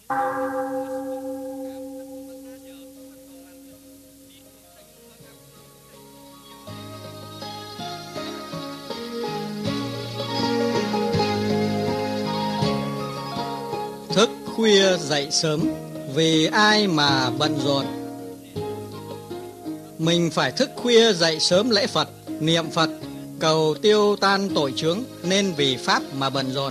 Thức khuya dậy sớm, vì ai mà bận rộn. Mình phải thức khuya dậy sớm lễ Phật, niệm Phật, cầu tiêu tan tội chướng, nên vì Pháp mà bận rộn.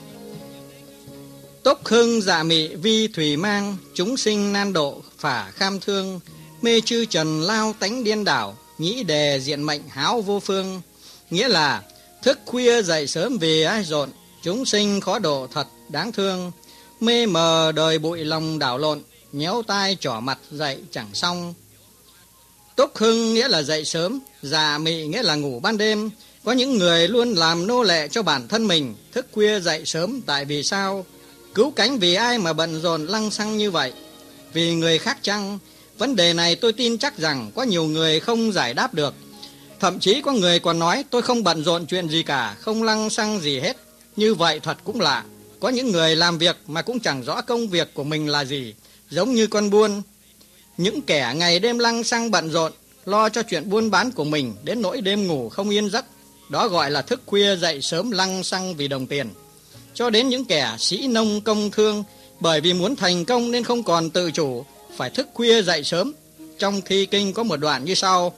Túc hưng dạ mị vi thủy mang, chúng sinh nan độ phả kham thương, mê chư trần lao tánh điên đảo, nhĩ đề diện mệnh háo vô phương. Nghĩa là thức khuya dậy sớm vì ai rộn, chúng sinh khó độ thật đáng thương. Mê mờ đời bụi lòng đảo lộn, nhéo tai trỏ mặt dậy chẳng xong. Túc hưng nghĩa là dậy sớm, dạ mị nghĩa là ngủ ban đêm. Có những người luôn làm nô lệ cho bản thân mình, thức khuya dậy sớm tại vì sao? Cứu cánh vì ai mà bận rộn lăng xăng như vậy? Vì người khác chăng? Vấn đề này tôi tin chắc rằng có nhiều người không giải đáp được. Thậm chí có người còn nói tôi không bận rộn chuyện gì cả, không lăng xăng gì hết. Như vậy thật cũng lạ. Có những người làm việc mà cũng chẳng rõ công việc của mình là gì, giống như con buôn. Những kẻ ngày đêm lăng xăng bận rộn, lo cho chuyện buôn bán của mình đến nỗi đêm ngủ không yên giấc. Đó gọi là thức khuya dậy sớm lăng xăng vì đồng tiền. Cho đến những kẻ sĩ nông công thương, bởi vì muốn thành công nên không còn tự chủ, phải thức khuya dậy sớm. Trong thi kinh có một đoạn như sau: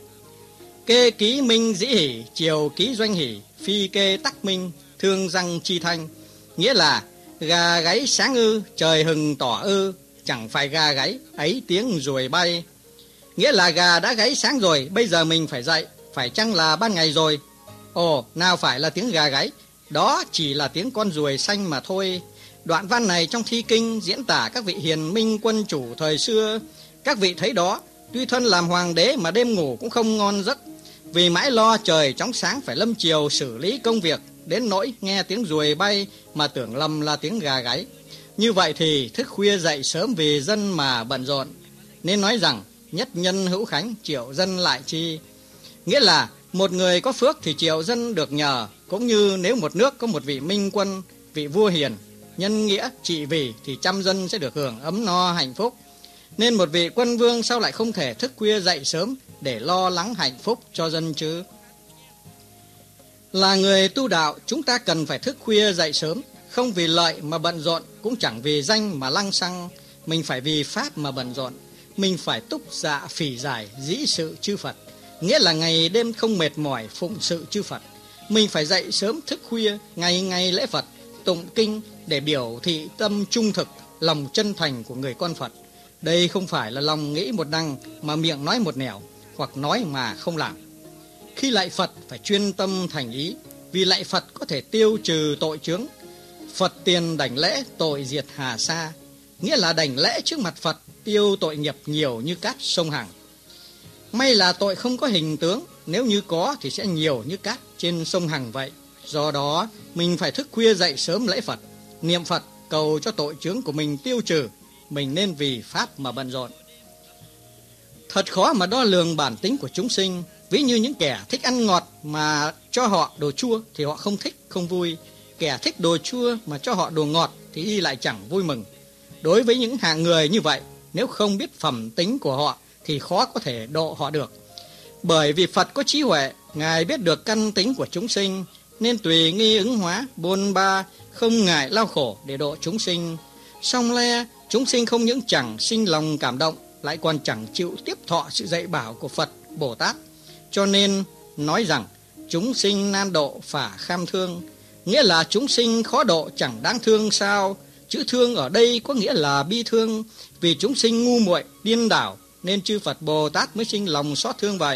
Kê ký minh dĩ hỷ, chiều ký doanh hỷ, phi kê tắc minh, thương răng chi thanh. Nghĩa là gà gáy sáng ư, trời hừng tỏ ư, chẳng phải gà gáy, ấy tiếng ruồi bay. Nghĩa là gà đã gáy sáng rồi, bây giờ mình phải dậy, phải chăng là ban ngày rồi? Ồ, nào phải là tiếng gà gáy, đó chỉ là tiếng con ruồi xanh mà thôi. Đoạn văn này trong thi kinh diễn tả các vị hiền minh quân chủ thời xưa. Các vị thấy đó, tuy thân làm hoàng đế mà đêm ngủ cũng không ngon giấc, vì mãi lo trời chóng sáng phải lâm chiều xử lý công việc, đến nỗi nghe tiếng ruồi bay mà tưởng lầm là tiếng gà gáy. Như vậy thì thức khuya dậy sớm vì dân mà bận rộn. Nên nói rằng nhất nhân hữu khánh, triệu dân lại chi. Nghĩa là một người có phước thì triệu dân được nhờ, cũng như nếu một nước có một vị minh quân, vị vua hiền, nhân nghĩa trị vì thì trăm dân sẽ được hưởng ấm no hạnh phúc. Nên một vị quân vương sao lại không thể thức khuya dậy sớm để lo lắng hạnh phúc cho dân chứ? Là người tu đạo, chúng ta cần phải thức khuya dậy sớm, không vì lợi mà bận rộn, cũng chẳng vì danh mà lăng xăng. Mình phải vì Pháp mà bận rộn. Mình phải túc dạ phỉ giải dĩ sự chư Phật, nghĩa là ngày đêm không mệt mỏi phụng sự chư Phật. Mình phải dậy sớm thức khuya, ngày ngày lễ Phật, tụng kinh để biểu thị tâm trung thực, lòng chân thành của người con Phật. Đây không phải là lòng nghĩ một đằng mà miệng nói một nẻo, hoặc nói mà không làm. Khi lạy Phật phải chuyên tâm thành ý, vì lạy Phật có thể tiêu trừ tội chướng. Phật tiền đảnh lễ, tội diệt hà sa. Nghĩa là đảnh lễ trước mặt Phật, tiêu tội nghiệp nhiều như cát sông Hằng. May là tội không có hình tướng, nếu như có thì sẽ nhiều như cát trên sông Hằng vậy. Do đó mình phải thức khuya dậy sớm lễ Phật, niệm Phật, cầu cho tội chướng của mình tiêu trừ. Mình nên vì Pháp mà bận rộn. Thật khó mà đo lường bản tính của chúng sinh. Ví như những kẻ thích ăn ngọt mà cho họ đồ chua thì họ không thích, không vui. Kẻ thích đồ chua mà cho họ đồ ngọt thì y lại chẳng vui mừng. Đối với những hạng người như vậy, nếu không biết phẩm tính của họ thì khó có thể độ họ được. Bởi vì Phật có trí huệ, Ngài biết được căn tính của chúng sinh, nên tùy nghi ứng hóa, bôn ba, không ngại lao khổ để độ chúng sinh. Song le, chúng sinh không những chẳng sinh lòng cảm động, lại còn chẳng chịu tiếp thọ sự dạy bảo của Phật, Bồ Tát. Cho nên nói rằng chúng sinh nan độ phả kham thương, nghĩa là chúng sinh khó độ chẳng đáng thương sao? Chữ thương ở đây có nghĩa là bi thương, vì chúng sinh ngu muội điên đảo nên chư Phật Bồ Tát mới sinh lòng xót thương vậy.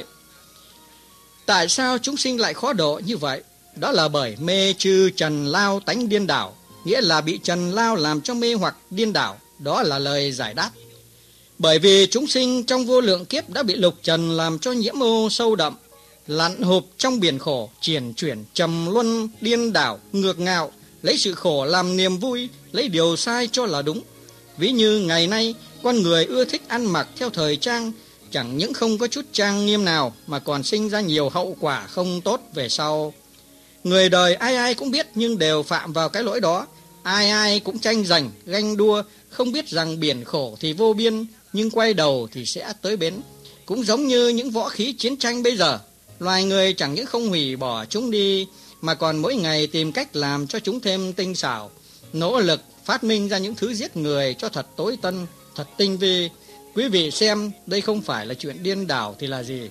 Tại sao chúng sinh lại khó độ như vậy? Đó là bởi mê chư trần lao tánh điên đảo, nghĩa là bị trần lao làm cho mê hoặc điên đảo. Đó là lời giải đáp. Bởi vì chúng sinh trong vô lượng kiếp đã bị lục trần làm cho nhiễm ô sâu đậm, lặn hụp trong biển khổ, triển chuyển trầm luân điên đảo ngược ngạo, lấy sự khổ làm niềm vui, lấy điều sai cho là đúng. Ví như ngày nay con người ưa thích ăn mặc theo thời trang, chẳng những không có chút trang nghiêm nào mà còn sinh ra nhiều hậu quả không tốt về sau. Người đời ai ai cũng biết nhưng đều phạm vào cái lỗi đó. Ai ai cũng tranh giành, ganh đua, không biết rằng biển khổ thì vô biên, nhưng quay đầu thì sẽ tới bến. Cũng giống như những võ khí chiến tranh bây giờ, loài người chẳng những không hủy bỏ chúng đi, mà còn mỗi ngày tìm cách làm cho chúng thêm tinh xảo, nỗ lực phát minh ra những thứ giết người cho thật tối tân, thật tinh vi. Quý vị xem, đây không phải là chuyện điên đảo thì là gì?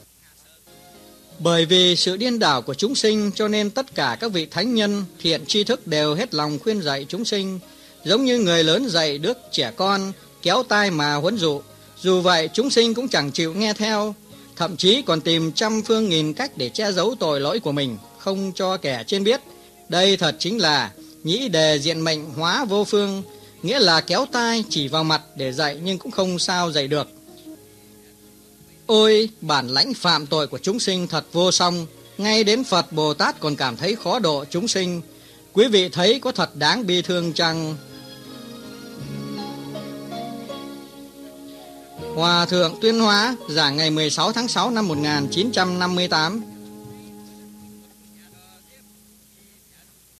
Bởi vì sự điên đảo của chúng sinh cho nên tất cả các vị thánh nhân, thiện tri thức đều hết lòng khuyên dạy chúng sinh, giống như người lớn dạy đứa trẻ con, kéo tai mà huấn dụ. Dù vậy chúng sinh cũng chẳng chịu nghe theo, thậm chí còn tìm trăm phương nghìn cách để che giấu tội lỗi của mình, không cho kẻ trên biết. Đây thật chính là nhĩ đề diện mệnh hóa vô phương, nghĩa là kéo tai chỉ vào mặt để dạy nhưng cũng không sao dạy được. Ôi, bản lãnh phạm tội của chúng sinh thật vô song, ngay đến Phật Bồ Tát còn cảm thấy khó độ chúng sinh. Quý vị thấy có thật đáng bi thương chăng? Hòa thượng Tuyên Hóa giảng ngày 16 tháng 6 năm 1958.